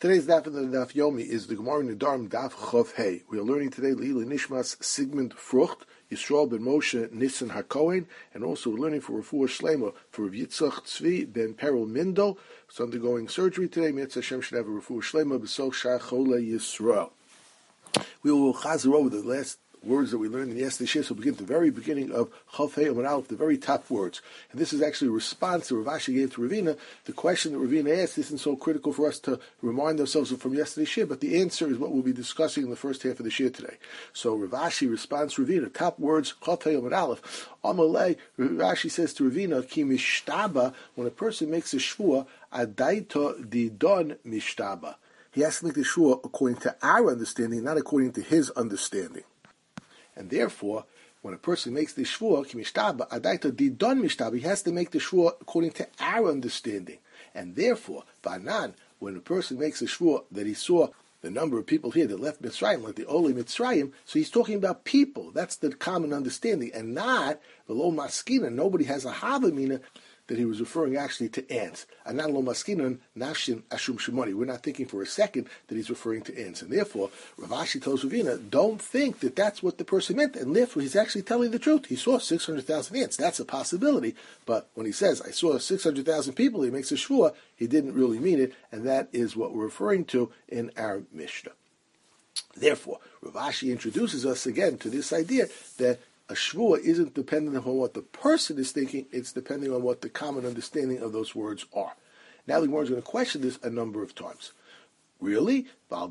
Today's daf of the daf yomi is the Gemara Nedarim daf Chav Hey. We are learning today Leila Nishmas Sigmund Frucht, Yisrael ben Moshe Nissen HaKohen, and also we're learning for Refuah Shlema for Rav Yitzchak Tzvi ben Perel Mindel, who's undergoing surgery today. Mitzvah Hashem should have a Refuah Shlema b'Sol Shach Chole Yisrael. We will chazer over the last words that we learned in yesterday's shiur. So we'll begin at the very beginning of Chav Hey Amud Aleph, the very top words. And this is actually a response that Rav Ashi gave to Ravina. The question that Ravina asked isn't so critical for us to remind ourselves of from yesterday's shiur, but the answer is what we'll be discussing in the first half of the shiur today. So Rav Ashi responds to Ravina, top words, Chav Hey Amud Aleph. Amalei, Rav Ashi says to Ravina, Ki mishtaba, when a person makes a shvua, adaita didon mishtaba. He has to make the shvua according to our understanding, not according to his understanding. And therefore, when a person makes the shvua, kimishtaba, adaita didon mishtaba, he has to make the shvua according to our understanding. And therefore, banan, when a person makes a shvua that he saw the number of people here that left Mitzrayim, like the Oli Mitzrayim, so he's talking about people. That's the common understanding, and not the lo maskina. Nobody has a havamina that he was referring actually to ants. Anan lo maskinon nafshin ashum shemoni. We're not thinking for a second that he's referring to ants. And therefore, Rav Ashi tells Ravina, don't think that that's what the person meant. And therefore, he's actually telling the truth. He saw 600,000 ants. That's a possibility. But when he says, I saw 600,000 people, he makes a shvua, he didn't really mean it. And that is what we're referring to in our Mishnah. Therefore, Rav Ashi introduces us again to this idea that a shvua isn't dependent upon what the person is thinking, it's depending on what the common understanding of those words are. Now the Gemara is going to question this a number of times. Really? A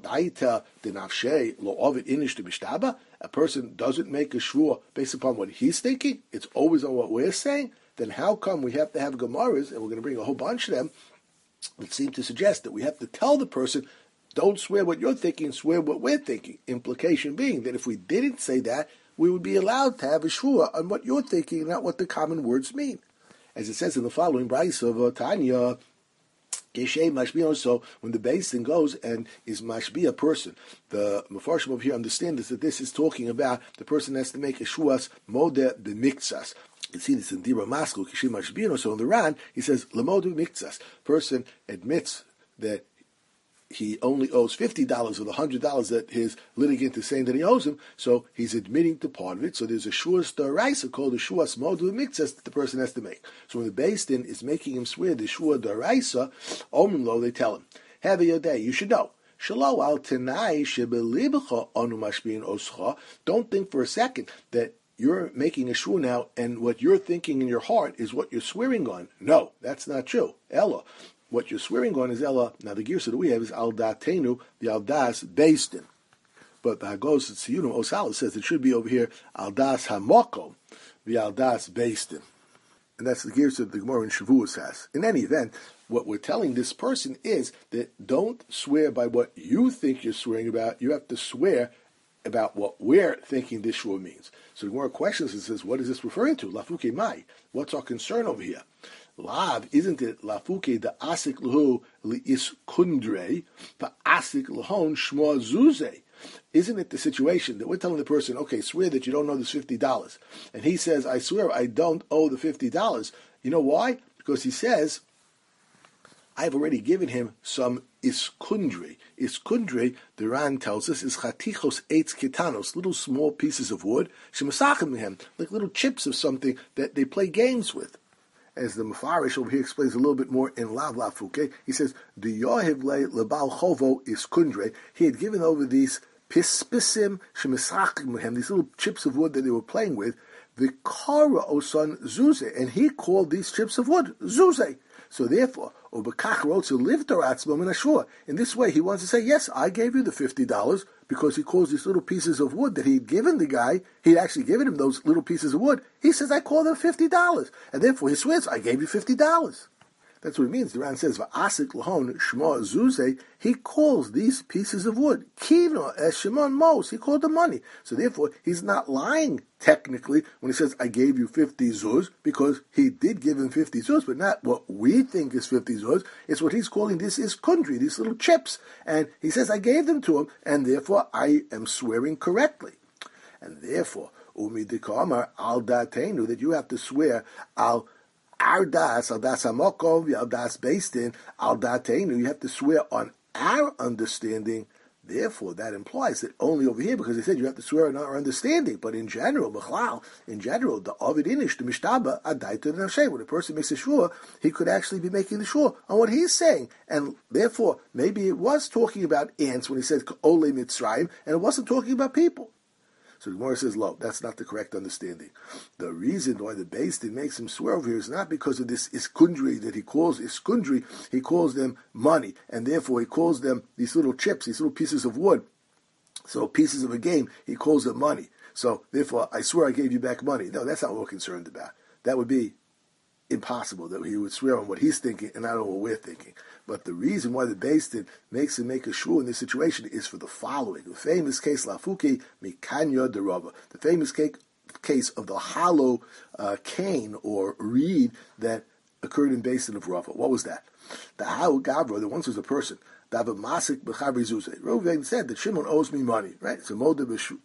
person doesn't make a shvua based upon what he's thinking? It's always on what we're saying? Then how come we have to have Gemaras, and we're going to bring a whole bunch of them, that seem to suggest that we have to tell the person, don't swear what you're thinking, swear what we're thinking. Implication being that if we didn't say that, we would be allowed to have a shvua on what you're thinking, not what the common words mean. As it says in the following brayso of Tanya, Geshe mashbi. So when the Beis Din goes and is mashbi a person, the Mefarshim over here understand that this is talking about the person has to make a shvuas modeh b'miktsas. You see this in Dibra Maskul, Geshe mashbi. So in the Ran, he says lemodeh b'miktsas. Person admits that he only owes $50 of the $100 that his litigant is saying that he owes him, so he's admitting to part of it. So there's a shuas daraisa called a shuas modu miktsas that the person has to make. So when the Beis Din is making him swear the shua daraisa, omen lo, they tell him, have a day, you should know. Shalo al tenai shebelibcha anu mashbiin oscha. Don't think for a second that you're making a shua now, and what you're thinking in your heart is what you're swearing on. No, that's not true. Ella. What you're swearing on is Ella. Now the girsa that we have is Al Datenu, the Al Das Beis Din. But the Hagos Tziyunim Osala says it should be over here Al Das Hamoko, the Al Das Beis Din. And that's the girsa that the Gemara in Shavuos has. In any event, what we're telling this person is that don't swear by what you think you're swearing about. You have to swear about what we're thinking this shua means. So the Gemara questions and says, what is this referring to? Lafuke Mai. What's our concern over here? Lav, isn't it lafuke the asik lahu liis kundre, the asik lahon shmo zuze? Isn't it the situation that we're telling the person, okay, swear that you don't owe this $50, and he says, I swear I don't owe the $50. You know why? Because he says, I've already given him some iskundre. Iskundre, the Ran tells us, is chatichos eitz kitanos, little small pieces of wood, shemasachim mehem, like little chips of something that they play games with. As the Mefarish over here explains a little bit more in Lav Lafuke, he says, "The Yohiv le lebal chovo is kundre." He had given over these pispisim shemisachim mehem, these little chips of wood that they were playing with, the kara osan zuze, and he called these chips of wood zuze. So therefore, Obakach wrote to live Doratzbom in Ashur. In this way, he wants to say, yes, I gave you the $50 because he calls these little pieces of wood that he'd given the guy, he'd actually given him those little pieces of wood. He says, I call them $50. And therefore, he swears, I gave you $50. That's what it means. The Ran says, "Va'asik lahon shmo zuze." He calls these pieces of wood kivno es shemon mos. He called them money. So therefore, he's not lying technically when he says, "I gave you 50 zuz," because he did give him 50 zuz, but not what we think is 50 zuz. It's what he's calling this is kundri, these little chips, and he says, "I gave them to him, and therefore I am swearing correctly." And therefore, umi dekamar al datenu, that you have to swear al Ardas, Aldas Hamokov, Aldas Beis Din, Aldatenu, you have to swear on our understanding, therefore, that implies that only over here, because they said you have to swear on our understanding, but in general, the Ovid Inish, the Mishtaba, Adaita and Hashem, when a person makes a shvua, he could actually be making the shvua on what he's saying. And therefore, maybe it was talking about ants when he said Ole Mitzrayim, and it wasn't talking about people. So the Gemara says, "Lo, that's not the correct understanding. The reason why the Beis Din makes him swear over here is not because of this iskundri that he calls iskundri. He calls them money, and therefore he calls them these little chips, these little pieces of wood. So pieces of a game, he calls them money. So therefore, I swear I gave you back money. No, that's not what we're concerned about. That would be impossible that he would swear on what he's thinking and not on what we're thinking. But the reason why the Beis Din makes him make a shvua in this situation is for the following. The famous case, Lafuki Mikanya de Rava. The famous case of the hollow cane or reed that occurred in Beis Din of Rava. What was that? The Hau Gavra, there once was a person, Reuven said that Shimon owes me money, right? It's a moda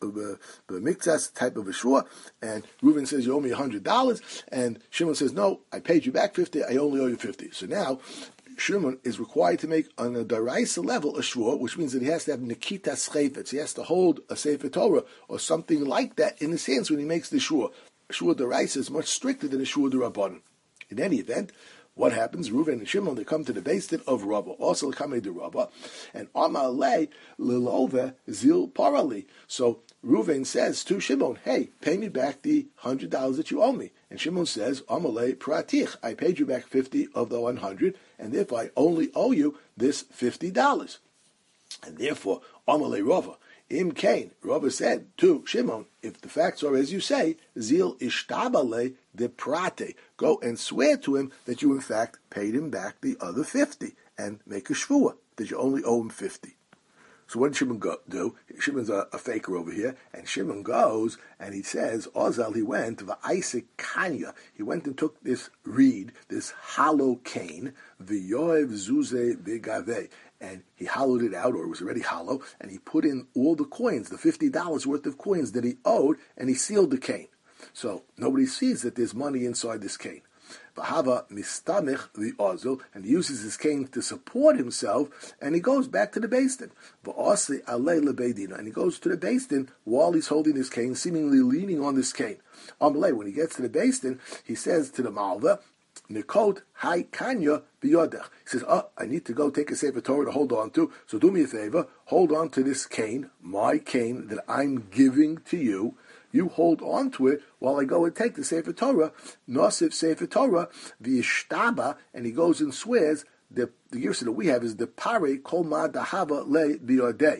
b'miktzas type of a shvua, and Reuven says you owe me $100, and Shimon says no, I paid you back 50, I only owe you 50. So now Shimon is required to make on a daraisa level a shvua, which means that he has to have nikitas chayfetz. He has to hold a sefer Torah or something like that in his hands when he makes the shvua. Shvua daraisa is much stricter than a shvua derabbanan. In any event, what happens? Reuven and Shimon, they come to the Beis Din of Rava, also Kamei de Rava, and Amalei Lilove Zil Parali. So Reuven says to Shimon, hey, pay me back the $100 that you owe me. And Shimon says, Amalei Pratich, I paid you back 50 of the 100, and therefore I only owe you this $50. And therefore, Amalei Rava, Im Kain, Rava said to Shimon, if the facts are as you say, Zil Ishtabale de Prate, go and swear to him that you in fact paid him back the other 50 and make a shvua that you only owe him 50. So what did Shimon do? Shimon's a faker over here, and Shimon goes and he says, Ozal, he went, V'aisik Kanya, he went and took this reed, this hollow cane, V'yoev Zuze Begave, and he hollowed it out, or it was already hollow, and he put in all the coins, the $50 worth of coins that he owed, and he sealed the cane. So nobody sees that there's money inside this cane. V'hava mistamich v'ozil, and he uses his cane to support himself, and he goes back to the Beis Din. V'osli alei lebeidina, and he goes to the Beis Din while he's holding his cane, seemingly leaning on this cane. Amalei, when he gets to the Beis Din, he says to the Malva, Nikot hai kanya biyodech. He says, I need to go take a sefer Torah to hold on to, so do me a favor, hold on to this cane, my cane that I'm giving to you. You hold on to it while I go and take the Sefer Torah, Nosif Sefer Torah, V'yishtaba, and he goes and swears, the Girsa that we have is the Pare Kol Ma Dahava Le Biyodei.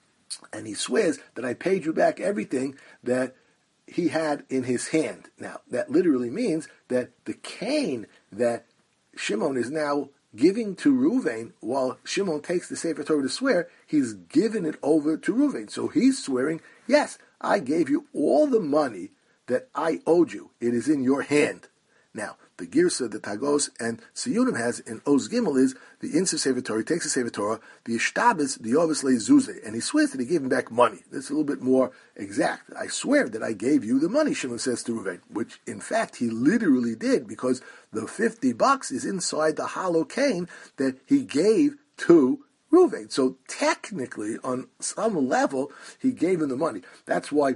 And he swears that I paid you back everything that he had in his hand. Now, that literally means that the cane that Shimon is now giving to Reuven, while Shimon takes the Sefer Torah to swear, he's given it over to Reuven. So he's swearing, yes, I gave you all the money that I owed you. It is in your hand. Now, the Girsa, the Tagos, and Siyunim has in Oz Gimel is the Insa Sefer Torah, he takes the Sefer Torah, the Ishtabis, the Yovis Le Zuze, and he swears that he gave him back money. That's a little bit more exact. I swear that I gave you the money, Shimon says to Reuven, which in fact he literally did, because the $50 is inside the hollow cane that he gave to Reuven. So technically, on some level, he gave him the money. That's why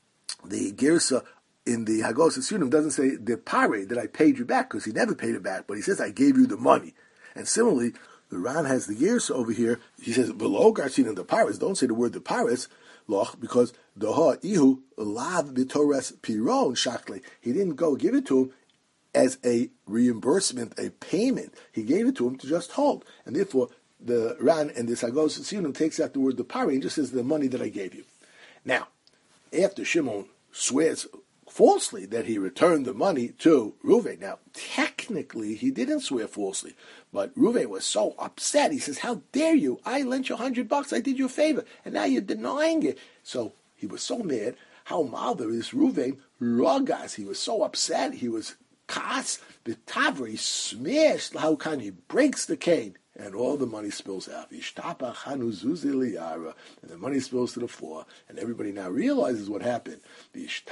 the Girsa in the Hagos Sunim doesn't say the pare that I paid you back, because he never paid it back, but he says I gave you the money. And similarly, the Ran has the Girsa over here. He says below Garcin and the pares. Don't say the word the pares, loch, because the ha ihu lav bitores piron shakle. He didn't go give it to him as a reimbursement, a payment. He gave it to him to just hold, and therefore the Ran and the Hagos Sunim takes out the word the pare and just says the money that I gave you. Now, after Shimon swears falsely that he returned the money to Reuven. Now, technically, he didn't swear falsely, but Reuven was so upset. He says, how dare you? I lent you $100. I did you a favor, and now you're denying it. So he was so mad. How malver is Reuven? Rogas. He was so upset. He was kas, the tavra. He smashed. How can he breaks the cane? and all the money spills out. And the money spills to the floor, and everybody now realizes what happened. And it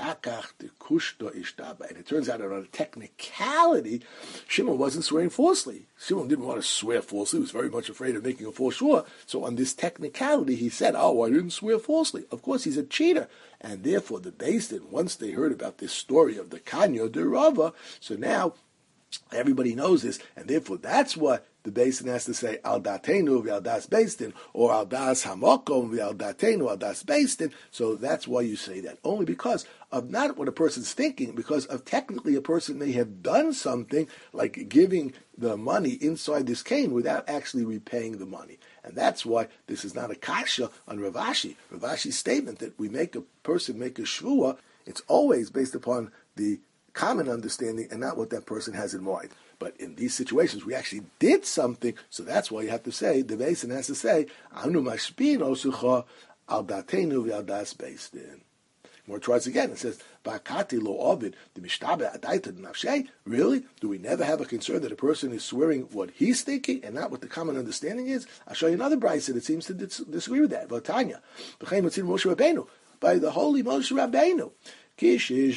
turns out that on a technicality, Shimon wasn't swearing falsely. Shimon didn't want to swear falsely. He was very much afraid of making a false shua. So on this technicality, he said, oh, I didn't swear falsely. Of course, he's a cheater. And therefore, the Beis Din, once they heard about this story of the Kanya de Rava, so now everybody knows this, and therefore that's what the Beis Din has to say, al datenu v'al das Beis Din, or al das hamakom v'al datenu al das Beis Din. So that's why you say that. Only because of not what a person's thinking, because of technically a person may have done something like giving the money inside this cane without actually repaying the money. And that's why this is not a kasha on Rav Ashi. Rav Ashi's statement that we make a person make a shvua, it's always based upon the common understanding and not what that person has in mind. But in these situations, we actually did something, so that's why you have to say, the Beis Din has to say, Anu mashpin osucha al datenu v'al das Beis Din. More tries again, it says, Bakati lo ovid, the mishtabe adaita nafshei. Really? Do we never have a concern that a person is swearing what he's thinking and not what the common understanding is? I'll show you another brayso that seems to disagree with that. Vatanya, b'chein matzin Moshe Rabbeinu, by the holy Moshe Rabbeinu. When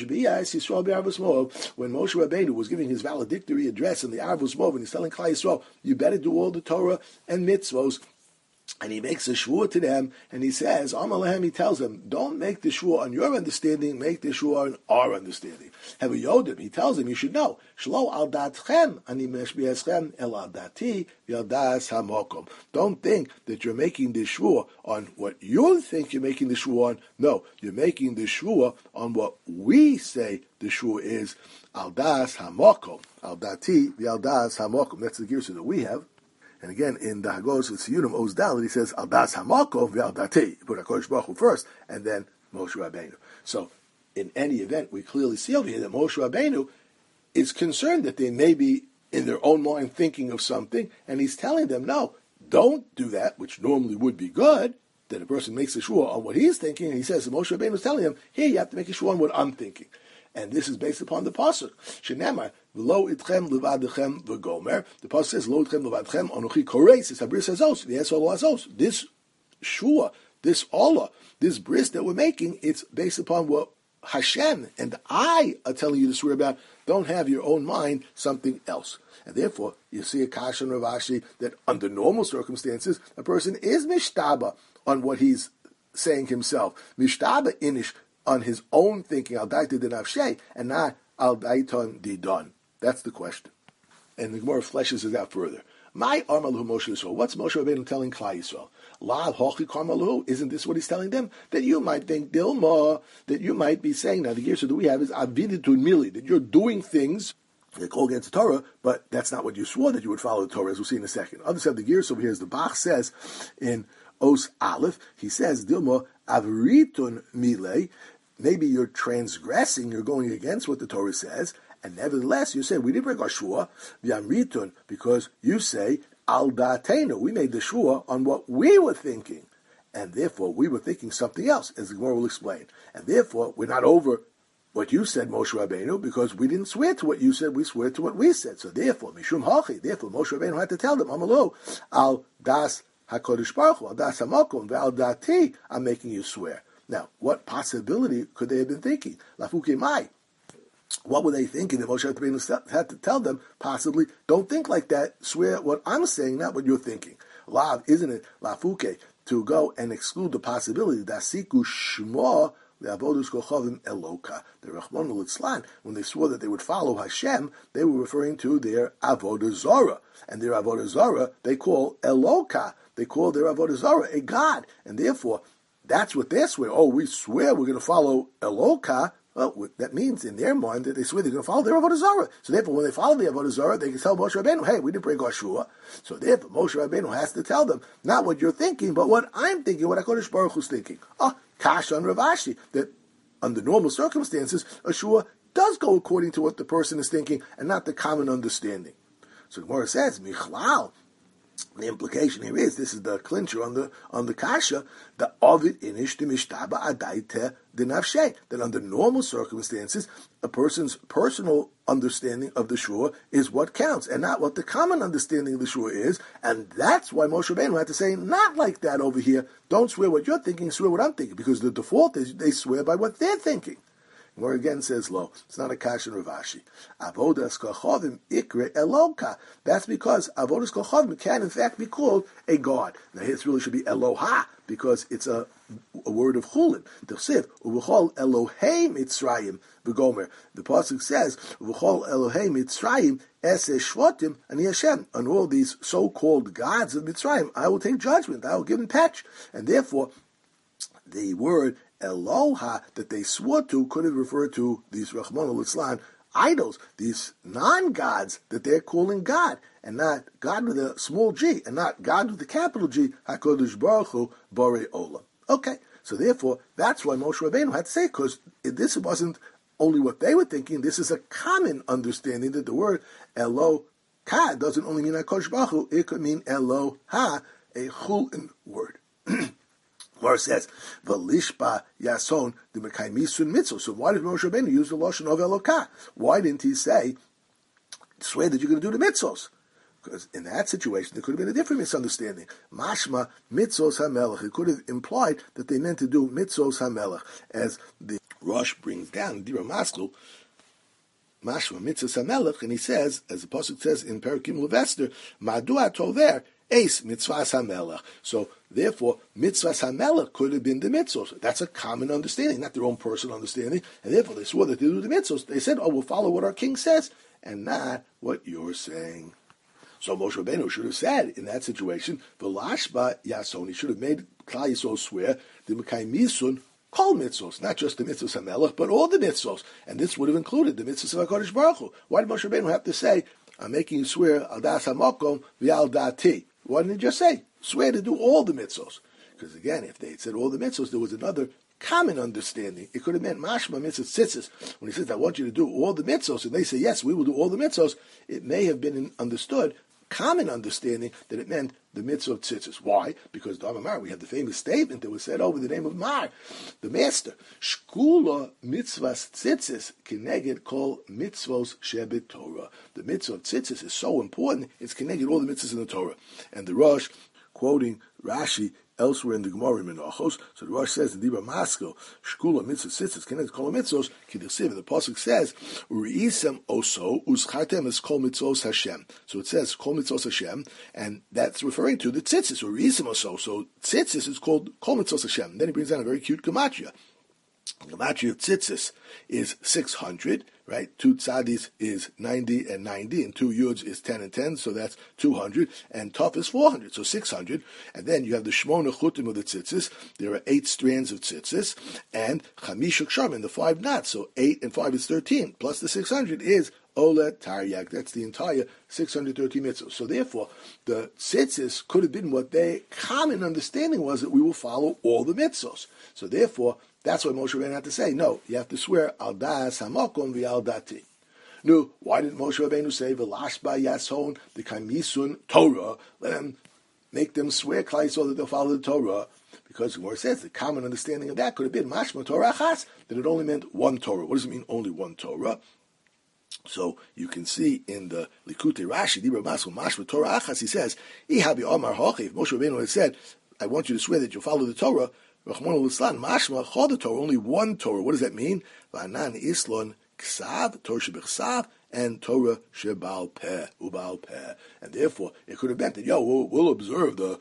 Moshe Rabbeinu was giving his valedictory address in the Arvus Mov, and he's telling Klal Yisrael, you better do all the Torah and mitzvos, and he makes a shvur to them, and he says, Amalehem, he tells them, don't make the shvur on your understanding, make the shvur on our understanding. Have a Yodim, he tells them, you should know, Shlo al datchem, ani meshbiaschem, el al dati, yal das hamokom. Don't think that you're making the shvur on what you think you're making the shvur on. No, you're making the shvur on what we say the shvur is, al das hamokom, al dati, yal das hamokom. That's the gears that we have. And again, in the Hagos, it's Yunim Oz Dalet, he says, Al Das Hamakov V'Al Dati. You put HaKadosh Baruch Hu first, and then Moshe Rabbeinu. So, in any event, we clearly see over here that Moshe Rabbeinu is concerned that they may be in their own mind thinking of something, and he's telling them, no, don't do that, which normally would be good, that a person makes a shua on what he's thinking, and he says, Moshe Rabbeinu is telling him, here, you have to make a shua on what I'm thinking. And this is based upon the pasuk. Shenemar v'lo itchem levadechem v'gomer. The pasuk says lo itchem levadechem anochi koreis. It's abrir sazos v'yesol azos. This shua, this Allah, this bris that we're making, it's based upon what Hashem and I are telling you to swear about. Don't have your own mind something else. And therefore, you see a kasha in Rav Ashi that under normal circumstances, a person is mishtaba on what he's saying himself. Mishtaba inish on his own thinking, al daita de nafshei, and not al daiton didon. That's the question. And the Gemara fleshes it out further. My armalu Moshe Yisrael. What's Moshe Rabbeinu telling Klal Yisrael? La hochi karmalu. Isn't this what he's telling them? That you might think Dilma, that you might be saying, now the gears that we have is aviditun mili, that you're doing things they call against the Torah, but that's not what you swore that you would follow the Torah, as we'll see in a second. Others have the gears over here, as the Bach says in Os Aleph, he says, Dilma avritun mile, maybe you're transgressing, you're going against what the Torah says, and nevertheless you say, we didn't break our shua, v'amritun, because you say, al da'atenu, we made the shua on what we were thinking, and therefore we were thinking something else, as the Gemara will explain. And therefore, we're not over what you said, Moshe Rabbeinu, because we didn't swear to what you said, we swear to what we said. So therefore, mishum hachi, therefore Moshe Rabbeinu had to tell them, Amalo, al das HaKadosh Baruch Hu, al das hamakom, ve'al dati, I'm making you swear. Now, what possibility could they have been thinking? Lafuke mai. What were they thinking that Moshe Rabbeinu had to tell them? Possibly, don't think like that. Swear what I'm saying, not what you're thinking. Lav, isn't it, Lafuke, to go and exclude the possibility, Dasiku Shmo, the Avodus Kochavim Eloka, the Rachmanu Litzlan, when they swore that they would follow Hashem, they were referring to their Avodah Zorah. And their Avodah Zorah, they call Eloka. They call their Avodah Zorah a God. And therefore, that's what they swear. Oh, we swear we're going to follow Eloka. Well, that means in their mind that they swear they're going to follow their Avodah Zarah. So therefore, when they follow the Avodah Zarah, they can tell Moshe Rabbeinu, hey, we didn't break our shua. So therefore, Moshe Rabbeinu has to tell them, not what you're thinking, but what I'm thinking, what HaKadosh Baruch Hu's thinking. Kasha on Rav Ashi, that under normal circumstances, a shua does go according to what the person is thinking and not the common understanding. So the Gemara says, Michlal, The implication here is, this is the clincher on the kasha, the ovid inish the mishtaba adaite the nafshe, that under normal circumstances, a person's personal understanding of the shua is what counts, and not what the common understanding of the shua is, and that's why Moshe Rabbeinu had to say, not like that over here, don't swear what you're thinking, swear what I'm thinking, because the default is they swear by what they're thinking. Where again says lo. It's not a kash in Ravashi. Avodas kochavim ikre eloka. That's because avodas kochavim can in fact be called a god. Now here it really should be Eloha, because it's a word of chulin. T'chsiv uv'chol Elohei Mitzrayim v'gomer. The pasuk says uv'chol Elohei Mitzrayim eseh shvatim ani Hashem. On all these so-called gods of Mitzrayim, I will take judgment. I will give them patch, and therefore the word Eloha that they swore to could have referred to these Rachmana litzlan idols, these non-gods that they're calling God, and not God with a small g, and not God with a capital G, HaKadosh Baruch Hu Borei Olam. Okay, so therefore, that's why Moshe Rabbeinu had to say, because this wasn't only what they were thinking, this is a common understanding that the word Eloka doesn't only mean HaKadosh Baruch Hu, it could mean Eloha, a chulin word. Where it says, "V'lishba yason d'mekaymisun mitzvah." So why did Moshe Rabbeinu use the lashon of Eloka? Why didn't he say, "Swear that you're going to do the mitzvos"? Because in that situation, there could have been a different misunderstanding. Mashma mitzvos hamelech. It could have implied that they meant to do mitzvos hamelech, as the Rosh brings down Dira Maskul. Mashma mitzvos hamelech, and he says, as the pasuk says in Perikim Levester, "Madua tover." Ace mitzvahs hamelech. So therefore, mitzvahs hamelech could have been the mitzvos. That's a common understanding, not their own personal understanding. And therefore, they swore that they do the mitzvos. They said, "Oh, we'll follow what our king says, and not what you're saying." So Moshe Rabbeinu should have said in that situation, "V'lashba yason." He should have made Klal Yisrael swear the Mekayim Misun kol mitzvos, not just the mitzvos hamelech, but all the mitzvos. And this would have included the mitzvos of HaKadosh Baruch Hu. Why did Moshe Rabbeinu have to say, "I'm making you swear al das hamakom v'al dati"? Why didn't he just say, swear to do all the mitzvos? Because again, if they had said all the mitzvos, there was another common understanding. It could have meant mashma mitzvah tzitzis. When he says, I want you to do all the mitzvos, and they say, yes, we will do all the mitzvos, it may have been understood, common understanding, that it meant the mitzvah of tzitzis. Why? Because Dama Mar, we have the famous statement that was said over the name of Mar, the master, Shkula mitzvahs tzitzis kineged kol mitzvos shebet Torah. The mitzvah of tzitzis is so important, it's kineged all the mitzvahs in the Torah. And the Rosh, quoting Rashi elsewhere in the Gemara in Menachos, so the Rosh says in Dibra Maskil, Shkula mitzvah tzitzis kineged kol mitzvos kidisiv. The pasuk says, Uriisem oso uschartem es kol mitzvos Hashem. So it says kol mitzvos Hashem, and that's referring to the tzitzis, Uriisem oso. So tzitzis is called kol mitzvos Hashem. Then he brings down a very cute gematria. Gematria of tzitzis is 600, right? 2 tzadis is 90 and 90, and 2 yuds is 10 and 10, so that's 200, and tuf is 400, so 600. And then you have the shmona chutim of the tzitzis. There are 8 strands of tzitzis, and chamish uksharmin, the 5 knots, so 8 and 5 is 13, plus the 600 is Olet Taryak. That's the entire 630 mitzvahs. So therefore, the tzitzis could have been what their common understanding was, that we will follow all the mitzvahs. So therefore, that's why Moshe Rabbeinu had to say, no, you have to swear al das hamakom v'al dati. No, why didn't Moshe Rabbeinu say v'lashba yason the kamisun Torah? Let them make them swear Klal Yisrael that they'll follow the Torah. Because the Gemara says the common understanding of that could have been mashma Torah achas, that it only meant one Torah. What does it mean, only one Torah? So you can see in the Likutei Rashi, Dibra Maskil mashma Torah achas, he says, Ihabi Omar Hochi. If Moshe Rabbeinu had said, I want you to swear that you'll follow the Torah, Rachmana litzlan, mashma chol the Torah, only one Torah. What does that mean? V'anan islon ksav, Torah shebechsav, and Torah shebal peh, ubal peh. And therefore, it could have meant that, we'll observe the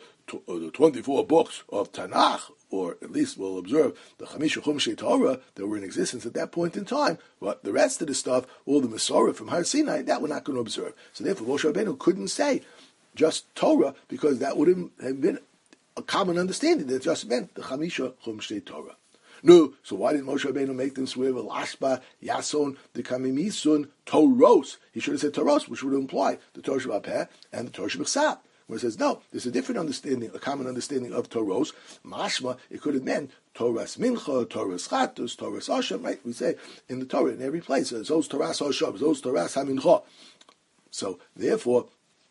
24 books of Tanakh, or at least we'll observe the Chamisha Chumshei Torah that were in existence at that point in time. But the rest of the stuff, all the Masorah from Har Sinai, that we're not going to observe. So therefore, Moshe Rabbeinu couldn't say just Torah, because that would have been a common understanding that it just meant the Chamisha Chumshei Torah. No, so why did Moshe Rabbeinu make them swear Lashba Yason the Kamimisun Toros? He should have said Toros, which would imply the Torah Shebal Peh and the Torah Shebechsav. Where it says, no, there's a different understanding, a common understanding of Toros. Mashma, it could have meant Torahs Mincha, Torahs Chatus, Torahs Hashem, right? We say in the Torah, in every place, those Torahs Hashem, those Torahs HaMincha. So, therefore,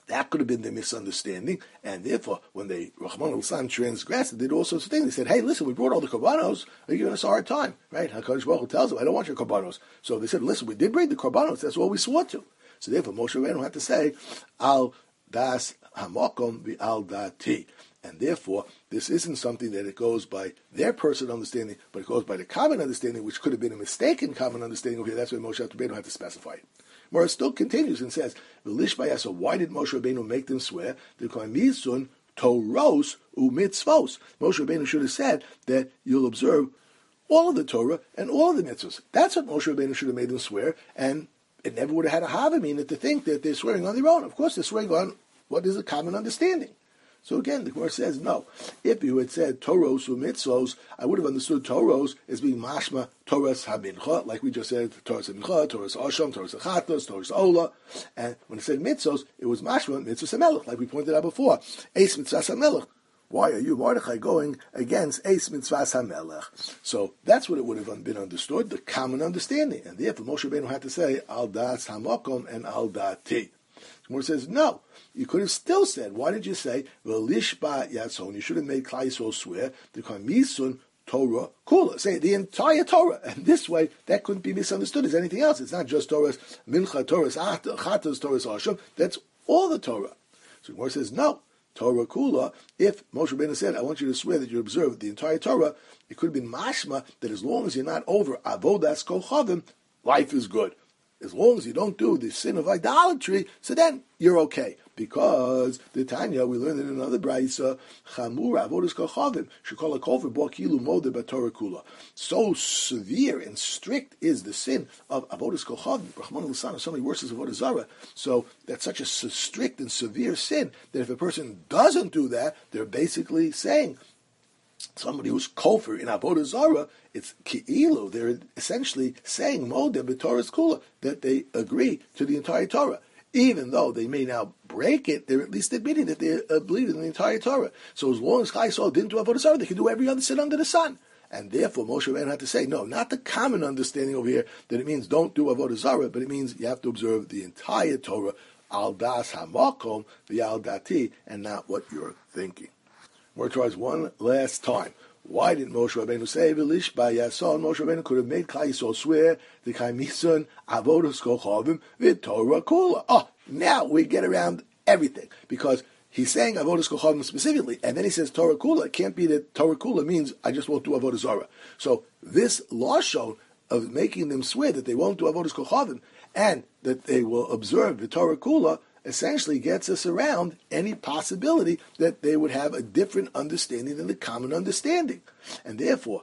That could have been the misunderstanding, and therefore, when they, Rahman al-San, transgressed and did all sorts of things, they said, hey, listen, we brought all the korbanos, are you giving us a hard time? Right? HaKadosh Baruch Hu tells them, I don't want your korbanos. So they said, listen, we did bring the korbanos, that's all we swore to. So therefore, Moshe Rabbeinu had to say, al das hamakom vi al dati. And therefore, this isn't something that it goes by their personal understanding, but it goes by the common understanding, which could have been a mistaken common understanding over here. That's why Moshe Rabbeinu had to specify it. Morah still continues and says, so why did Moshe Rabbeinu make them swear? The Misun Toros u'mitzvos. Moshe Rabbeinu should have said that you'll observe all of the Torah and all of the mitzvahs. That's what Moshe Rabbeinu should have made them swear, and it never would have had a havamina to think that they're swearing on their own. Of course, they're swearing on what is a common understanding. So again, the Gemara says, no. If you had said Toros u'mitzvos, I would have understood Toros as being mashma Toras hamincha, like we just said, Toras hamincha, Toras asham, Toras achatos, Toras ola. And when it said mitzvos, it was mashma mitzvos hamelech, like we pointed out before. Eis mitzvahs hamelech. Why are you, Mordechai, going against Eis mitzvahs hamelech? So that's what it would have been understood, the common understanding. And therefore, Moshe Rabbeinu had to say, al das hamakom and al dati. Gemara says, no. You could have still said, why did you say, V'lishba yatzon? You should have made Klal Yisrael swear, the misun Torah kula. Say the entire Torah. And this way, that couldn't be misunderstood as anything else. It's not just Torah's mincha, Torah's chatas, Torah's asham. That's all the Torah. So Gemara says, no. Torah kula. If Moshe Rabbeinu said, I want you to swear that you observe the entire Torah, it could have been mashma that as long as you're not over avodas kochavim, life is good. As long as you don't do the sin of idolatry, so then you're okay. Because the Tanya, we learned in another brayso, chamur avodas kochavim shekol hakofer bo kilu modeh b'Torah kula. So severe and strict is the sin of avodas kochavim. Rahman al-San, so many verses of avodah zarah. So that's such a strict and severe sin that if a person doesn't do that, they're basically saying, somebody who's kofir in avodah zarah, it's ki'ilu. They're essentially saying modeh b'Torah's kula, that they agree to the entire Torah. Even though they may now break it, they're at least admitting that they believe in the entire Torah. So as long as Klal Yisrael didn't do avodah zarah, they can do every other sin under the sun. And therefore, Moshe Rabbeinu had to say, no, not the common understanding over here that it means don't do avodah zarah, but it means you have to observe the entire Torah, al das hamakom v'al dati, and not what you're thinking. We're tries one last time. Why didn't Moshe Rabbeinu say V'lish Yason? Moshe Rabbeinu could have made Klal Yisrael swear the Kaimisun Avodas Kochavim v'Torah Kula. Oh, now we get around everything because he's saying Avodas Kochavim specifically, and then he says Torah Kula. It can't be that Torah Kula means I just won't do Avodah Zarah. So this lashon of making them swear that they won't do Avodas Kochavim and that they will observe the Torah Kula essentially gets us around any possibility that they would have a different understanding than the common understanding. And therefore,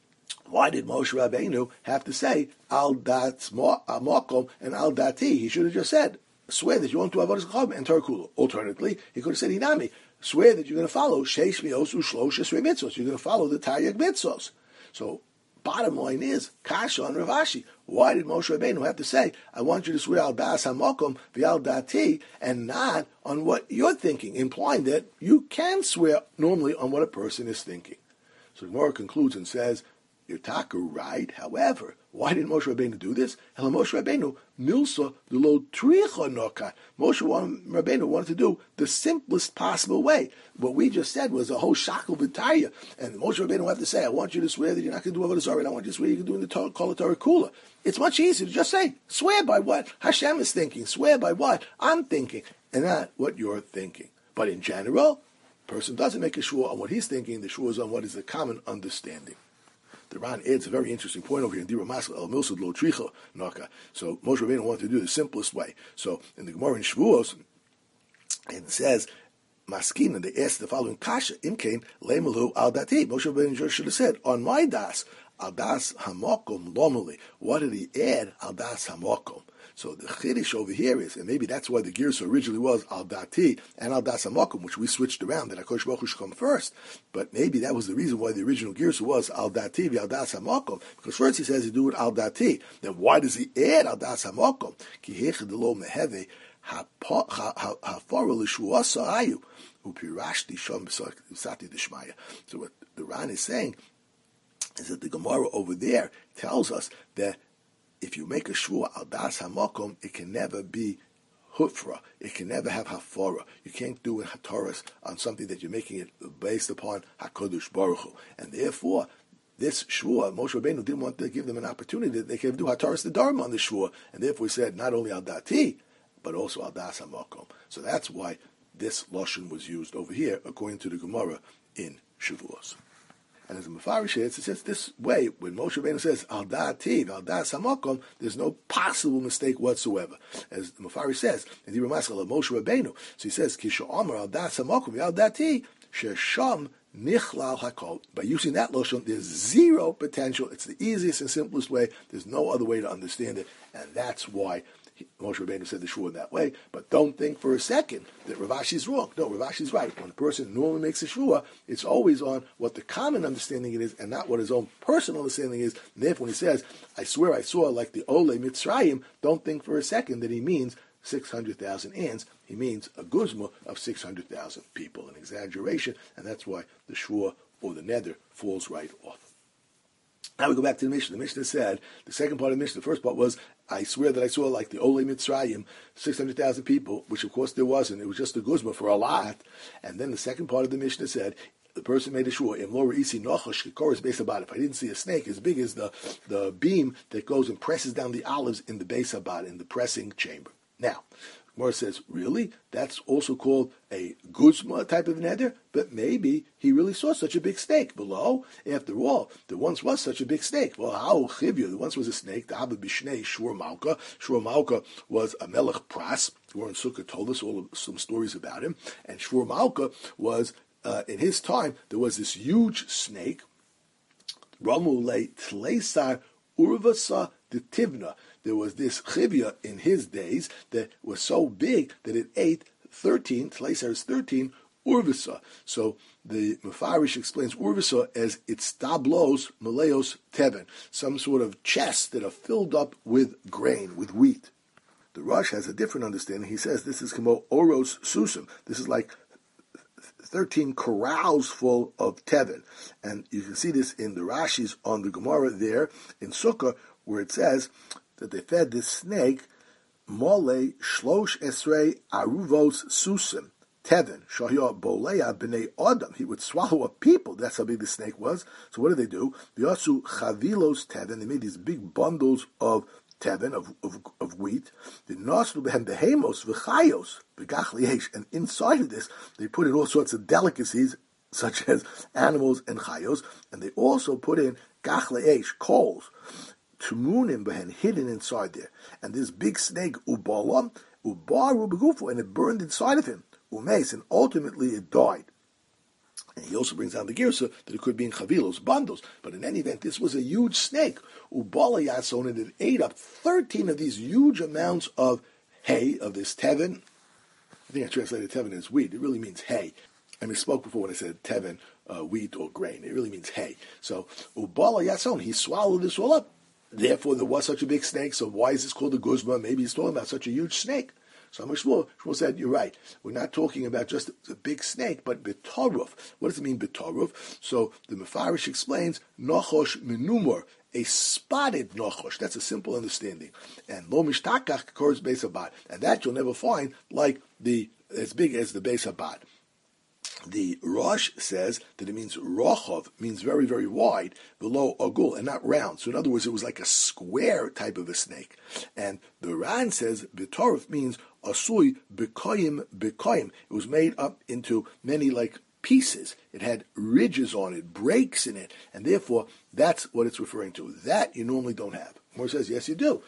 why did Moshe Rabbeinu have to say al dat makom and al dati? He should have just said, swear that you won't do avodas kochavim and Torah kula. Alternatively, he could have said hinami, swear that you're going to follow sheish mios u'shlosh esrei mitzvos. You're going to follow the Taryag mitzvos. So bottom line is, Kasha on Rav Ashi. Why did Moshe Rabbeinu have to say, I want you to swear al das hamakom v'al dati, and not on what you're thinking, implying that you can swear normally on what a person is thinking. So the Gemara concludes and says, you're taka right. However, why did Moshe Rabbeinu do this? Ela Moshe Rabbeinu milsa de lo tricha nokat. Moshe Rabbeinu wanted to do the simplest possible way. What we just said was a whole shackle v'taya, and Moshe Rabbeinu had to say, I want you to swear that you're not going to do avodah zarah, and I want you to swear you can do in the Torah kula. It's much easier to just say, swear by what Hashem is thinking, swear by what I'm thinking, and not what you're thinking. But in general, a person doesn't make a shua on what he's thinking, the shua is on what is the common understanding. The Ran adds a very interesting point over here in Dira Masel El Milsud Lo Tricha Naka. So Moshe Rabbeinu wanted to do the simplest way. So in the Gemara in Shavuos, it says, Maskina, they asked the following kasha, Imkain Lemalu Al Dati. Moshe Rabbeinu should have said, on my das, Al Das Hamakom Lomali. What did he add? Al Das Hamakom. So the chiddush over here is, and maybe that's why the girsa originally was al dati and al das hamakom, which we switched around, that HaKadosh Baruch Hu should come first. But maybe that was the reason why the original girsa was al dati v'al das hamakom, because first he says he do it al dati. Then why does he add al das hamakom? Ki hechad lo meheve hafara l'shuasa ayu upirashti sham b'sati d'shmaya. So what the Ran is saying is that the Gemara over there tells us that if you make a shvua al das hamakom, it can never be hufra. It can never have hafara. You can't do a hataras on something that you're making it based upon Hakadosh Baruch Hu. And therefore, this shvua, Moshe Rabbeinu didn't want to give them an opportunity that they could do hataras the dharma on the shvua. And therefore he said, not only al dati, but also al das hamakom. So that's why this lashon was used over here, according to the Gemara in Shavuos. And as a Mefarish it says this way, when Moshe Rabbeinu says, al da'ativ, al da'as hamakom, there's no possible mistake whatsoever. As the Mefarish says, in the Ramaskal of Moshe Rabbeinu, so he says, Kisha Omer al da'as hamakom, al da'ati, shesham nichlal hakol. By using that loshon, there's zero potential. It's the easiest and simplest way. There's no other way to understand it, and that's why Moshe Rabbeinu said the shvua in that way, but don't think for a second that Rav Ashi is wrong. No, Rav Ashi is right. When a person normally makes a shvua, it's always on what the common understanding it is and not what his own personal understanding is. And therefore, when he says, I swear I saw like the Ole Mitzrayim, don't think for a second that he means 600,000 ants. He means a guzma of 600,000 people, an exaggeration, and that's why the shvua or the neder falls right off. Now we go back to the Mishnah. The Mishnah said, the second part of the Mishnah, the first part was, I swear that I saw like the Ole Mitzrayim, 600,000 people, which of course there wasn't. It was just a guzma for a lot. And then the second part of the Mishnah said, the person made a shua, Im lo re'isi nochash kikoros beis habad. If I didn't see a snake as big as the beam that goes and presses down the olives in the beis habad, in the pressing chamber. Now, Gemara says, really? That's also called a guzma type of neder? But maybe he really saw such a big snake below. After all, there once was such a big snake. Well, how chivya? There once was a snake. The Abba Bishnei Shur Malka. Shur Malka was a melech pras. Warren Sukkah told us some stories about him. And Shur Malka was, in his time, there was this huge snake. Ramule Tleisar Urvasa de Tivna. There was this chivya in his days that was so big that it ate 13, Tleisar is 13, urvisa. So the Mefarish explains urvisa as itztablos maleos teven, some sort of chests that are filled up with grain, with wheat. The Rosh has a different understanding. He says this is kamo oros susim. This is like 13 corrals full of teven. And you can see this in the Rashis on the Gemara there in Sukkah, where it says that they fed this snake mole shlosh esrei aruvos susim teven shahya boleya b'nei adam. He would swallow up people. That's how big the snake was. So what did they do? V'yasu chavilos teven. They made these big bundles of teven, of wheat. The naslu behem behemos v'chayos v'gach. And inside of this, they put in all sorts of delicacies, such as animals and chayos. And they also put in gach le'esh, coals, tumunim behen, hidden inside there. And this big snake, ubalam, ubaru begufu, and it burned inside of him, umes, and ultimately it died. And he also brings down the girsa that it could be in chavilos, bundles. But in any event, this was a huge snake, ubala yason, and it ate up 13 of these huge amounts of hay, of this teven. I think I translated teven as wheat. It really means hay. I misspoke before when I said teven, wheat or grain. It really means hay. So, ubala yason, he swallowed this all up. Therefore, there was such a big snake, so why is this called a guzma? Maybe he's talking about such a huge snake. So Shmuel said, you're right. We're not talking about just a big snake, but betaruf. What does it mean, betaruf? So the Mefarish explains, nochosh menumor, a spotted nochosh. That's a simple understanding. And lo mishtakach kors beis habad. And that you'll never find like as big as the beis habad. The Rosh says that it means rochov, means very, very wide, below agul, and not round. So in other words, it was like a square type of a snake. And the Ran says betorif means asui bekoyim bekoyim. It was made up into many like pieces. It had ridges on it, breaks in it, and therefore that's what it's referring to. That you normally don't have. Moore says, yes, you do.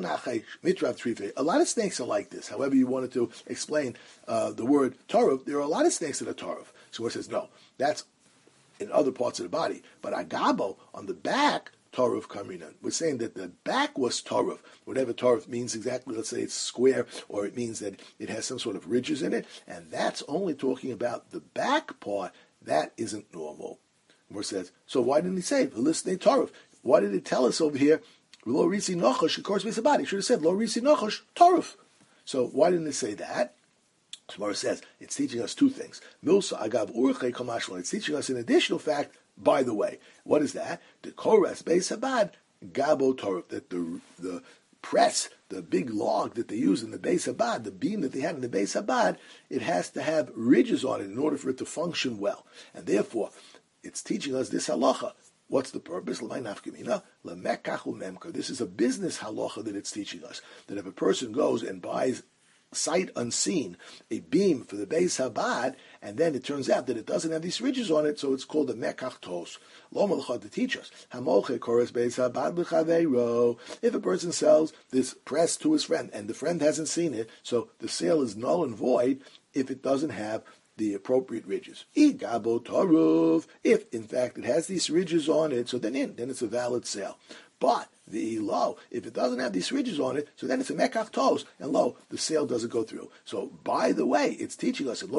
A lot of snakes are like this. However you wanted to explain the word taruf, there are a lot of snakes that are taruf. So Moore says, no, that's in other parts of the body. But agabo, on the back, taruf kaminan. We're saying that the back was taruf. Whatever taruf means exactly, let's say it's square, or it means that it has some sort of ridges in it, and that's only talking about the back part. That isn't normal. Moore says, so why didn't he say, listening taruf? Why did it tell us over here, Lo risi nochosh, of course, it should have said Lo risi nochosh taruf. So why didn't it say that? Gemara says it's teaching us two things. Milsa agav urchei kamashlan. It's teaching us an additional fact. By the way, what is that? The koras beis habad gabo taruf. That the press the big log that they use in the Beis Habad, the beam that they had in the Beis Habad, it has to have ridges on it in order for it to function well. And therefore, it's teaching us this halacha. What's the purpose? This is a business halacha that it's teaching us. That if a person goes and buys sight unseen a beam for the Beis Habad, and then it turns out that it doesn't have these ridges on it, so it's called a mekach tos. Lo malcha to teach us. If a person sells this press to his friend, and the friend hasn't seen it, so the sale is null and void if it doesn't have the appropriate ridges. If in fact it has these ridges on it, so then it's a valid sale. But the if it doesn't have these ridges on it, so then it's a mekach tos, and the sale doesn't go through. So by the way, it's teaching us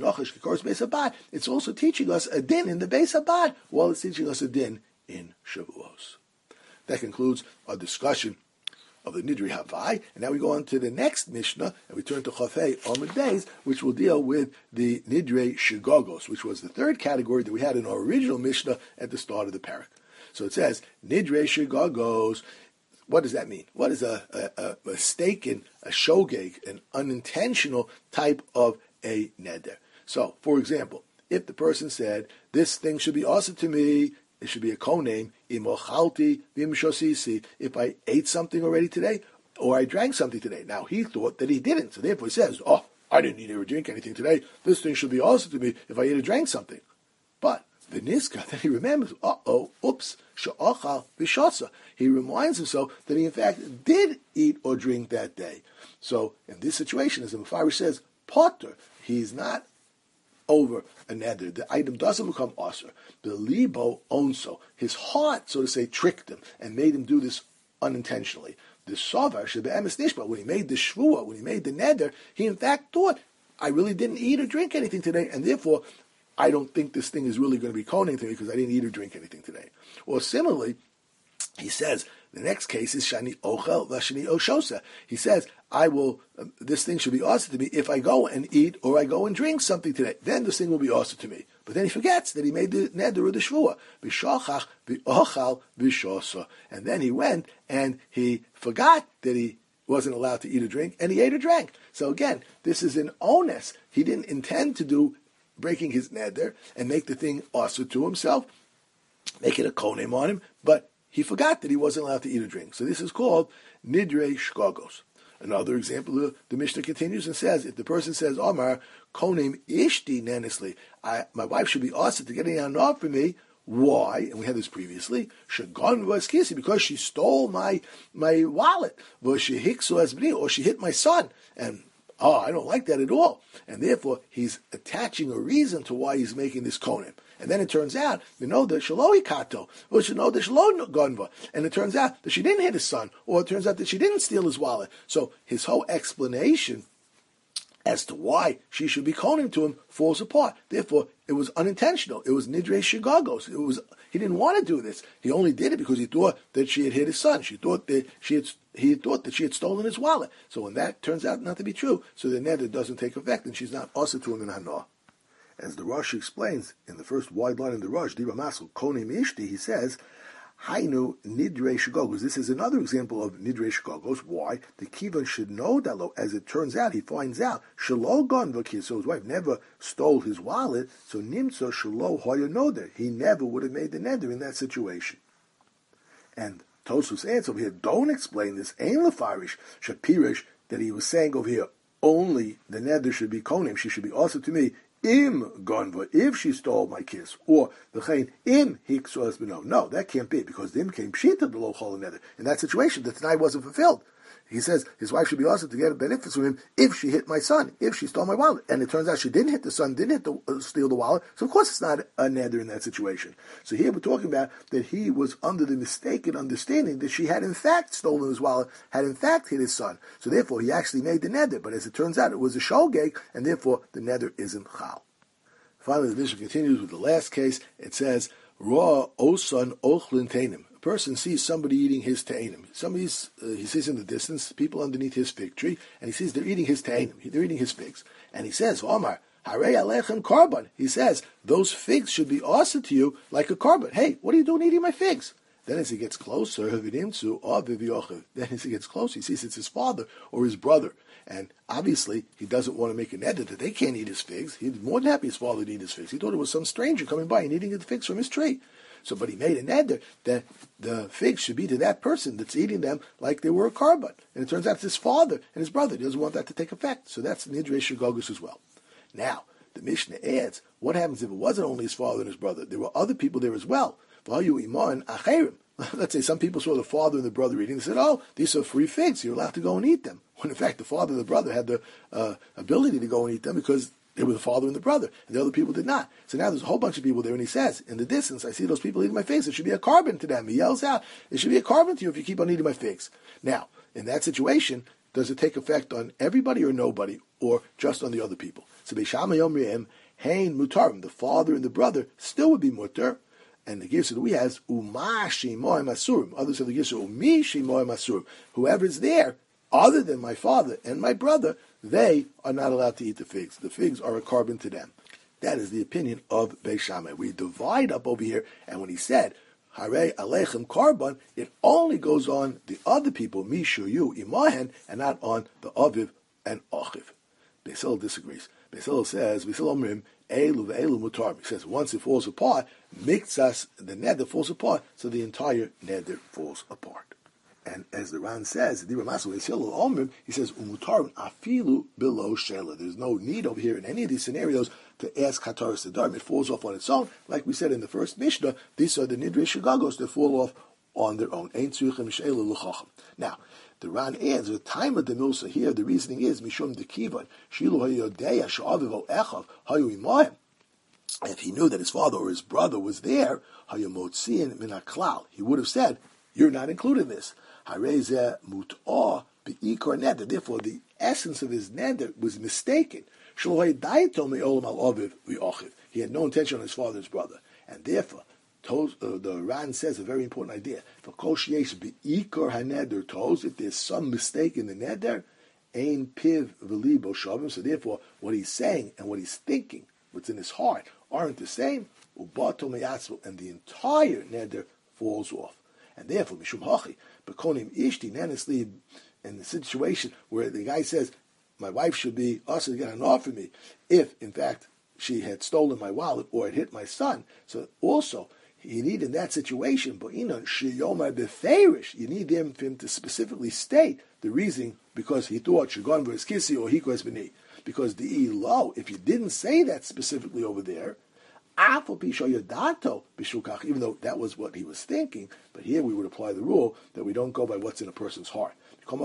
it's also teaching us a din in the Beis Habad, while it's teaching us a din in Shavuos. That concludes our discussion of the Nidrei Havai, and now we go on to the next Mishnah, and we turn to Chafei Amud Beis, which will deal with the Nidrei Shigogos, which was the third category that we had in our original Mishnah at the start of the parak. So it says, Nidrei Shigogos. What does that mean? What is a mistaken, a shogeg, an unintentional type of a neder? So, for example, if the person said, this thing should be also to me, it should be a co-name, imochalti v'imshosisi, if I ate something already today, or I drank something today. Now, he thought that he didn't, so therefore he says, I didn't eat or drink anything today, this thing should be also to me if I ate or drank something. But the Niska, then he remembers, oops, sha'achal v'shasa. He reminds himself that he in fact did eat or drink that day. So in this situation, as the Mefarish says, potter, he's not over a neder. The item doesn't become aser. The libo onso. His heart, so to say, tricked him and made him do this unintentionally. The sovar shebe'emes nishba, when he made the shvua, when he made the neder, he in fact thought, I really didn't eat or drink anything today, and therefore I don't think this thing is really going to be koning to me because I didn't eat or drink anything today. Or similarly, he says, the next case is shani ochel v'shani oshosa. He says, this thing should be also to me if I go and eat or I go and drink something today. Then this thing will be also to me. But then he forgets that he made the neder or the shvua. B'shachach v'ochal v'shosa. And then he went and he forgot that he wasn't allowed to eat or drink, and he ate or drank. So again, this is an onus. He didn't intend to do breaking his neder and make the thing also to himself, make it a konim on him, but he forgot that he wasn't allowed to eat or drink. So this is called nidrei shkogos. Another example, the Mishnah continues and says, if the person says, Omar, konim ishti nenisli, my wife should be also to get an anah for me. Why? And we had this previously. Shagon was kissy, because she stole my wallet. Or she hit my son. And I don't like that at all. And therefore, he's attaching a reason to why he's making this konim. And then it turns out, the shaloi kato, or the shaloi gonva. And it turns out that she didn't hit his son, or it turns out that she didn't steal his wallet. So his whole explanation as to why she should be konim to him falls apart. Therefore, it was unintentional. It was nidrei shigagos. He didn't want to do this. He only did it because he thought that she had hit his son. He thought that she had stolen his wallet. So when that turns out not to be true, so the neder doesn't take effect, and she's not also to him in Hanah. As the Rosh explains in the first wide line in the Rosh, Dibra Masel Konim Ishti, he says, Hainu Nidrei Shigogos. This is another example of Nidrei Shigogos. Why? The Kivan should know that, as it turns out, he finds out, Shalo Gonvakir, so his wife never stole his wallet, so Nimtzo Shalo Hoya Noder. He never would have made the neder in that situation. And Tosfos adds over here, don't explain this, Ein Lefarish, Shapirish, that he was saying over here, only the neder should be konim, she should be also to me, im gonva, if she stole my kiss, or the chayin im hiksos beno. No, that can't be, because the im came pshita below chol neder. In that situation, the Tanai wasn't fulfilled. He says his wife should be also to get benefits from him if she hit my son, if she stole my wallet. And it turns out she didn't hit the son, didn't steal the wallet, so of course it's not a neder in that situation. So here we're talking about that he was under the mistaken understanding that she had in fact stolen his wallet, had in fact hit his son. So therefore he actually made the neder, but as it turns out it was a shogeg, and therefore the neder isn't chal. Finally, the Mishnah continues with the last case. It says, Ra osan ochlin teinim. A person sees somebody eating his teinim. He sees in the distance people underneath his fig tree, and he sees they're eating his teinim. They're eating his figs. And he says, Omar, harei alechem korban. He says, those figs should be also to you like a korban. Hey, what are you doing eating my figs? Then as he gets closer, then as he gets closer, he sees it's his father or his brother. And obviously, he doesn't want to make a neder that they can't eat his figs. He's more than happy his father would eat his figs. He thought it was some stranger coming by and eating the figs from his tree. So, but he made a neder that the figs should be to that person that's eating them like they were a carbon. And it turns out it's his father and his brother. He doesn't want that to take effect. So that's Nidrei Shagogus as well. Now, the Mishnah adds, what happens if it wasn't only his father and his brother? There were other people there as well. Let's say some people saw the father and the brother eating. They said, oh, these are free figs. You're allowed to go and eat them. When in fact the father and the brother had the ability to go and eat them because they were the father and the brother. And the other people did not. So now there's a whole bunch of people there. And he says, in the distance, I see those people eating my figs. It should be a carbon to them. He yells out, it should be a carbon to you if you keep on eating my figs. Now, in that situation, does it take effect on everybody or nobody, or just on the other people? So Beishama Yom Re'em, Hein Mutarim, the father and the brother, still would be mutar. And the Girsa that we has, Uma Shimoim Asurim. Others have the Girsa, Umi Shimoim Asurim. Whoever is there, other than my father and my brother, they are not allowed to eat the figs. The figs are a carbon to them. That is the opinion of Beis Shammai. We divide up over here, and when he said, Hare Alechem Carbon, it only goes on the other people, Mishu, you, Imahen, and not on the Aviv and Achiv. Beis Hillel disagrees. Beis Hillel says, Beis Hillel Omrim, Elu ve'elu mutar. He says once it falls apart, mikzas, the neder falls apart, so the entire neder falls apart. And as the Ran says, he says, umutar afilu below shela. There's no need over here in any of these scenarios to ask hataras nedarim. It falls off on its own. Like we said in the first Mishnah, these are the nidrei shagagos that fall off on their own. Now, the Ran adds, the time of the Milsa here, the reasoning is, Mishum de Kivan, Shilu Hayodeya, Sha'aviv Echav, Hayu Imayim. If he knew that his father or his brother was there, Hayamotziin Min HaKlal, he would have said, you're not included in this. Harezeh Mut'ah Be'ikar Neder. Therefore, the essence of his Neder was mistaken. Shilu Hayodayato Me'olam Al Aviv V'Achiv. He had no intention on his father's brother. And therefore, the Ran says a very important idea. If there's some mistake in the neder, ein piv v'libo shavim. So therefore, what he's saying and what he's thinking, what's in his heart, aren't the same. Ubato meyatzvu, and the entire neder falls off. And therefore, mishum hachi bekonim ishti nenesli, in the situation where the guy says, my wife should be also to get an offer me, if in fact she had stolen my wallet or had hit my son. So also, you need in that situation, but you need him for him to specifically state the reason because he thought Shagon was Kissi or Hikos B'ni. Because the Elo, if you didn't say that specifically over there, even though that was what he was thinking, but here we would apply the rule that we don't go by what's in a person's heart.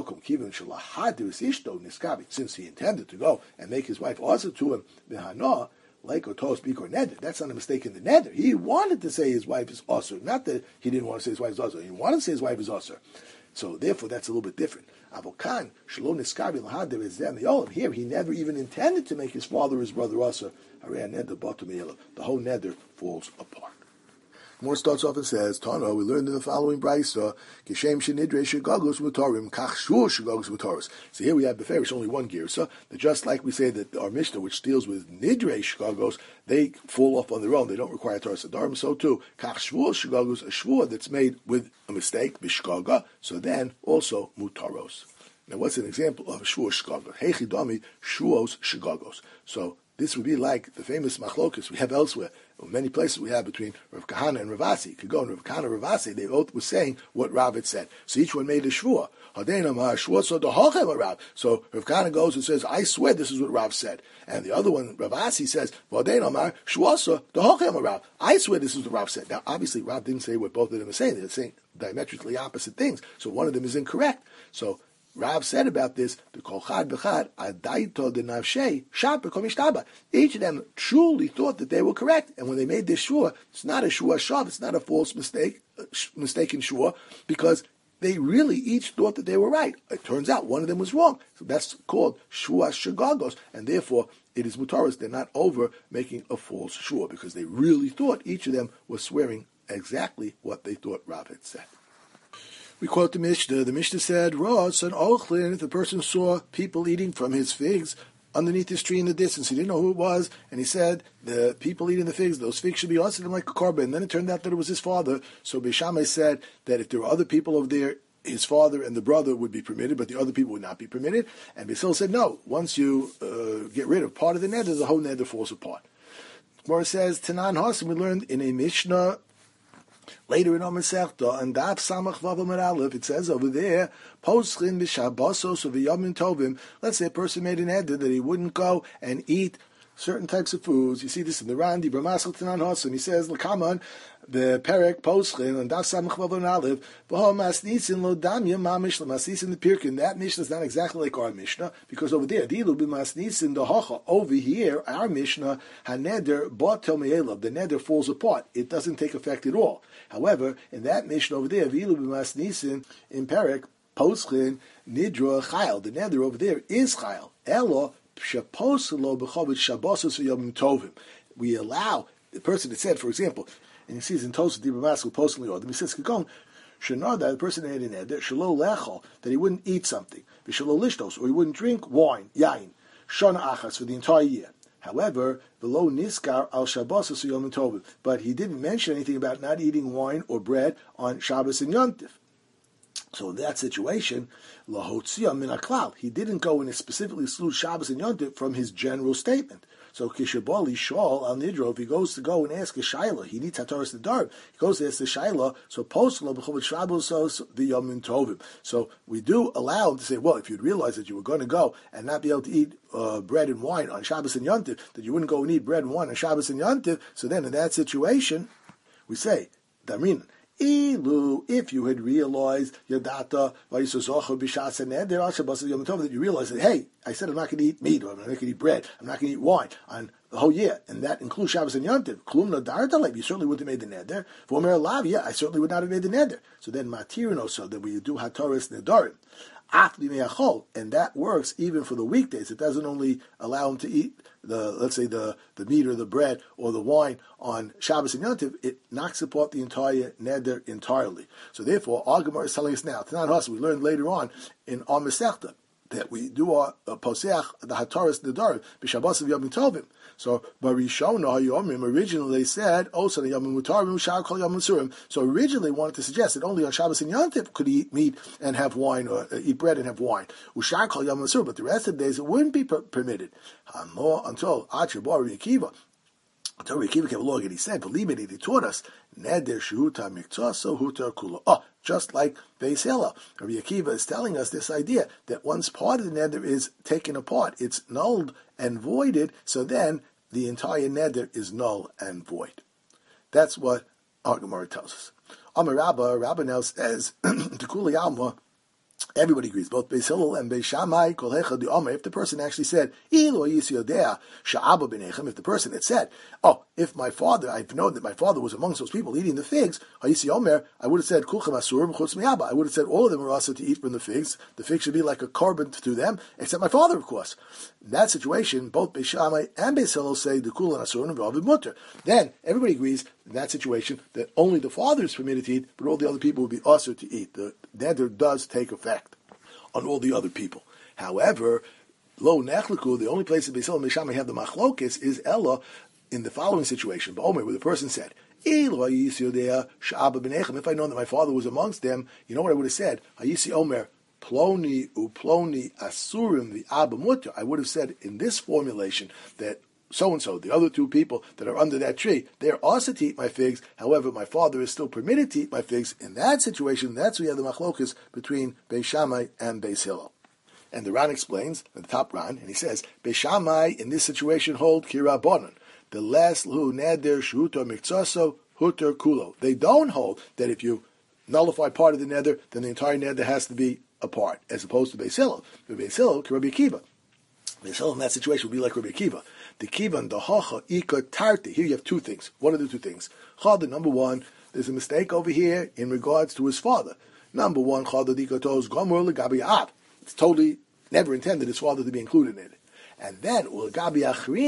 Since he intended to go and make his wife also to him, like or toast, beak or neder. That's not a mistake in the neder. He wanted to say his wife is usher. Not that he didn't want to say his wife is usher. He wanted to say his wife is usher. So therefore, that's a little bit different. Avokan, shalom niskabi l'hader is them. Here, he never even intended to make his father or his brother usher. The whole neder falls apart. More starts off and says, Tana, we learned in the following brayso, Kishem shenidrei shegagos mutarim, kach shur shegagos mutaros. So here we have beferish only one gear. So that just like we say that our Mishnah, which deals with nidrei shegagos, they fall off on their own. They don't require Torah Sadarim. So too, kach shvur shegagos, a shvur that's made with a mistake, bishkaga. So then also mutaros. Now, what's an example of a shvur shgaga? Hechidami shvuos shegagos. So this would be like the famous machlokas we have elsewhere. Many places we have between Rav Kahana and Rav Asi. You could go and Rav Kahana and Rav Asi, they both were saying what Rav had said. So each one made a shvua. So Rav Kahana goes and says, I swear this is what Rav said. And the other one, Rav Asi, says, I swear this is what Rav said. Now, obviously, Rav didn't say what both of them are saying. They're saying diametrically opposite things. So one of them is incorrect. So Rav said about this, each of them truly thought that they were correct. And when they made this shua, it's not a shua shav, it's not a false mistake, mistaken shua, because they really each thought that they were right. It turns out one of them was wrong. So that's called shua shagagos. And therefore, it is mutaris. They're not over making a false shua, because they really thought each of them was swearing exactly what they thought Rav had said. We quote the Mishnah. The Mishnah said, Rosh and Ochlin, if the person saw people eating from his figs, underneath this tree in the distance. He didn't know who it was, and he said, the people eating the figs, those figs should be also like a korban. And then it turned out that it was his father. So Beis Shammai said that if there were other people over there, his father and the brother would be permitted, but the other people would not be permitted. And Beis Hillel said, no, once you get rid of part of the neder, the whole neder falls apart. Gemara says, Tanan Hasim, we learned in a Mishnah, later in Omer Sechta, and Daf Samach Vav Amar Aleph, it says over there, Poschin b'Shabbosos v'Yomim Tovim. Let's say a person made an eder that he wouldn't go and eat certain types of foods. You see this in the Randi, Bramaschel Tanan Hasim. He says, L'kaman, the Perek Poschin, and Daf Samach Vav Amar Aleph, V'ho Masnisin Lo Damya Mamish L'Masnisin the Pirkin. That Mishnah is not exactly like our Mishnah, because over there, Dilu b'Masnisin the Hocha. Over here, our Mishnah, HaNeder Batel Me'elav. The neder falls apart. It doesn't take effect at all. However, in that Mishnah over there, Vilu b'Masnisin in Perek Poschin Nidra Chayil. The neder over there is Chayil. Elo Shaposelo b'Chovit Shabbosos v'Yomim Tovim. We allow the person that said, for example, and he sees in Tosfos Dibur Maskil Posel Yodim, he says, Kikon, Shenor, that the person that had an eder, Shelo Lechol, that he wouldn't eat something, V'Shelo Lishtos, or he wouldn't drink wine, Yain, Shana Achas, for the entire year. However, below Niskar al Shabbosos v'Yomim Tovim, but he didn't mention anything about not eating wine or bread on Shabbos and Yom Tov. So in that situation, Lahotzia min haklal, he didn't go and specifically exclude Shabbos and Yom Tov from his general statement. So Kishabali Shal al Nidro, if he goes to go and ask a Shaila, he needs Hataras the Darb. He goes to ask the Shaila, so Posla b'Chovot Shabbos the Yomim Tovim. So we do allow him to say, well, if you'd realize that you were going to go and not be able to eat bread and wine on Shabbos and Yom Tov, that you wouldn't go and eat bread and wine on Shabbos and Yom Tov, so then in that situation, we say, Damin, Ilu, if you had realized Yadata that you realized that, hey, I said I'm not going to eat meat, or I'm not going to eat bread, I'm not going to eat wine on the whole year, and that includes Shabbos and Yom Tov. Klum nadartaleb, you certainly wouldn't have made the neder. V'omer alav, yeah, I certainly would not have made the neder. So then matirin also that we do hataris nedarim. And that works even for the weekdays. It doesn't only allow him to eat let's say the meat or the bread or the wine on Shabbos and Yom Tov. It knocks apart the entire neder entirely. So therefore, our Gemara is telling us now. Tanan Hasan, we learned later on in our Masechta that we do our poseach the hataras nedarim b'Shabbos of Yom Tovim. So Barishona Hayomim originally they said also the Yom Mutarim Ushar Kol Yom Surim. So originally they wanted to suggest that only on Shabbos and Yom Tov could he eat meat and have wine, or eat bread and have wine. Ushar Kol Yom Surim, but the rest of the days it wouldn't be permitted. Until Acher Bar Yekiva. Until Yekiva came along and he said, believe me, they taught us neder shehuta miktzah so hutar kula. Oh, just like Beis Hillel, Rabbi Akiva is telling us this idea that once part of the neder is taken apart, it's nulled and voided, so then the entire neder is null and void. That's what our Gemara tells us. Amar Rabba now says, to Kuli Alma, everybody agrees, both Beis Hillel and Beis Shammai, Kol Hechad the Omer, if the person actually said, if the person had said, oh, if my father, I've known that my father was amongst those people eating the figs, Omer, I would have said, Kulchem Asurim Chutz Mi'aba. I would have said all of them are also to eat from the figs. The figs should be like a korban to them, except my father, of course. In that situation, both Beis Shammai and Beis Hillel say, the Kulan Asurim V'Avid Mutter. Then, everybody agrees in that situation that only the father is permitted to eat, but all the other people would be also to eat. The neder does take effect on all the other people. However, lo nechliku, the only place that Beis Hillel and Beis Shammai have the machlokes is Ella in the following situation. Ba'omer, where the person said, if I know that my father was amongst them, you know what I would have said? Hayisi Omer, ploni uploni asurim the abba mutter. I would have said in this formulation that so-and-so, the other two people that are under that tree, they're also to eat my figs. However, my father is still permitted to eat my figs. In that situation, that's where we have the machlokas between Beis Shammai and Beis Hillel. And the Ran explains, the top Ran, and he says, Beis Shammai in this situation hold kirabonon. The last lu neder shuto miktzaso huter kulo. They don't hold that if you nullify part of the neder, then the entire neder has to be apart, as opposed to Beis Hillel. But Beis Hillel, Rabbi Akiva. Beis Hillel in that situation would be like Rabbi Akiva. The kivan, the hacha, ika tarti. Here you have two things. What are the two things? Chada, number one, there's a mistake over here in regards to his father. Number one, chada dikatos gomor legabi ab. It's totally never intended his father to be included in it. And then, legabi achrine,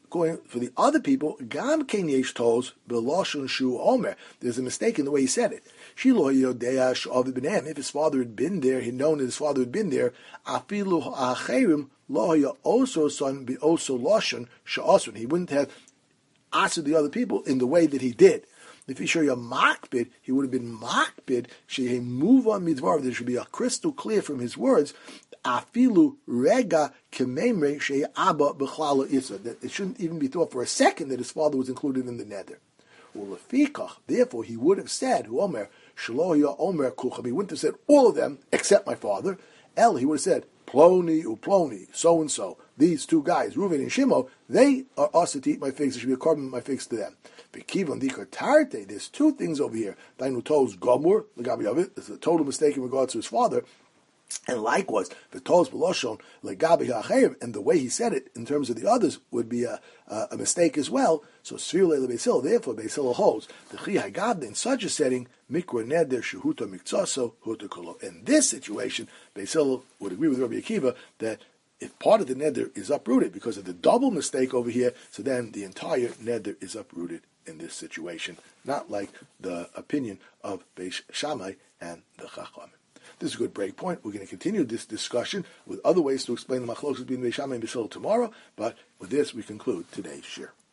Going for the other people, Gam Ken Yesh Tolls Beloshon Shu Omer. There's a mistake in the way he said it. Shilo Yodea Shav B'Nem. If his father had been there, he'd known that his father had been there. Afilu Ha'acherim Lo Haya Oso Son Be Oso Loshon Sha'osun. He wouldn't have answered the other people in the way that he did. If he show you a makbid, he would have been makbid. She move on midvar. There should be a crystal clear from his words. Afilu rega kememre shei abba b'chlala isa. That it shouldn't even be thought for a second that his father was included in the neder. Ulefikach, therefore, he would have said, "Omer shaloya omer kucham." He wouldn't have said all of them except my father. El, he would have said Ploni uploni, so and so. These two guys, Reuven and Shimon, they are asked to eat my figs. There should be a carbon of my figs to them. There's two things over here. Dainu tos gomur, there's a total mistake in regards to his father. And likewise, the tos beloshon legabi ha'achayim, and the way he said it in terms of the others would be a mistake as well. So sfirle lebesil, therefore Beis holds the chi hagabda in such a setting mikra neder shehuta mikzaso huta kolo. In this situation, Beis would agree with Rabbi Akiva that if part of the neder is uprooted because of the double mistake over here, so then the entire neder is uprooted in this situation, not like the opinion of Beis Shammai and the Chachamim. This is a good break point. We're going to continue this discussion with other ways to explain the machlokes between Beis Shammai and Beis Hillel tomorrow, but with this we conclude today's shir.